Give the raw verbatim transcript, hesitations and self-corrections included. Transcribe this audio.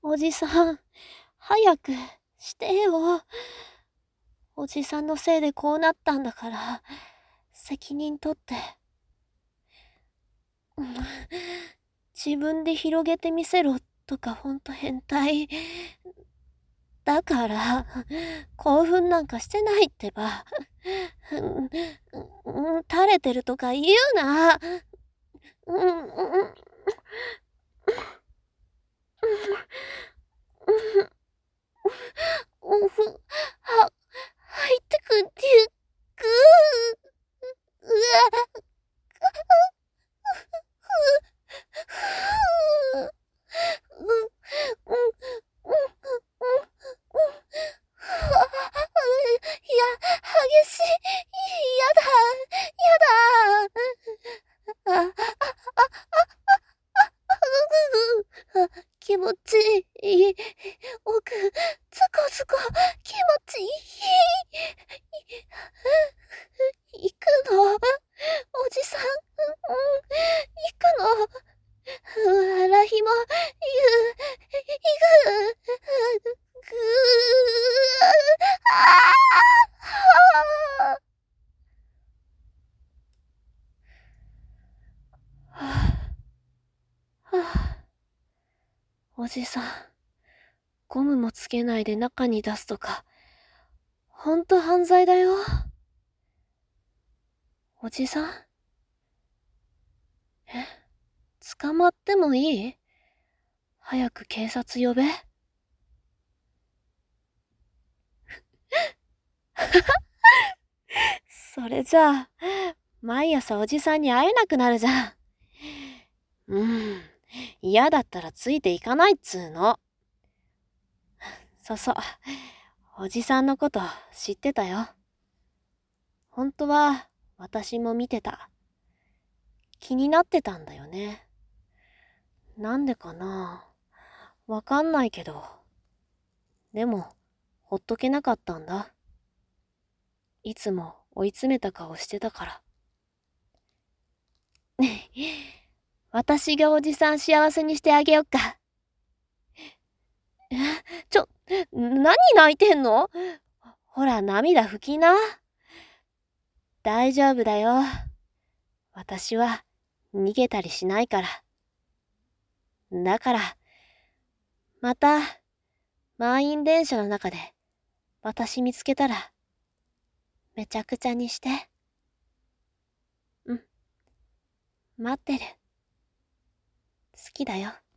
おじさん、早くしてよ。おじさんのせいでこうなったんだから、責任取って。うん、自分で広げてみせろとかほんと変態。だから、興奮なんかしてないってば。うん、うん、垂れてるとか言うな。うん、うん、うん、うん、ふ、は、入ってくっていうく。うわ、うん、うん、うん、うん、いや、激しい。やだ、やだ。あ、あ、気持ちいい。奥、つこつこ、気持ちいい。行くの？おじさん、うん、行くの？うわ、らひも、ゆ、いく、ぐー、あー、はぁ、はぁ、おじさん、ゴムもつけないで中に出すとか、ほんと犯罪だよ。おじさん？え、捕まってもいい？早く警察呼べ。それじゃあ、毎朝おじさんに会えなくなるじゃん。うん。嫌だったらついていかないっつーの。そうそう。おじさんのこと知ってたよ。本当は私も見てた。気になってたんだよね。なんでかな？わかんないけど。でも、ほっとけなかったんだ。いつも追い詰めた顔してたから。私がおじさん幸せにしてあげよっか。ちょ、何泣いてんの？ほら、涙拭きな。大丈夫だよ。私は逃げたりしないから。だから、また、満員電車の中で私見つけたら、めちゃくちゃにして。うん、待ってる。好きだよ。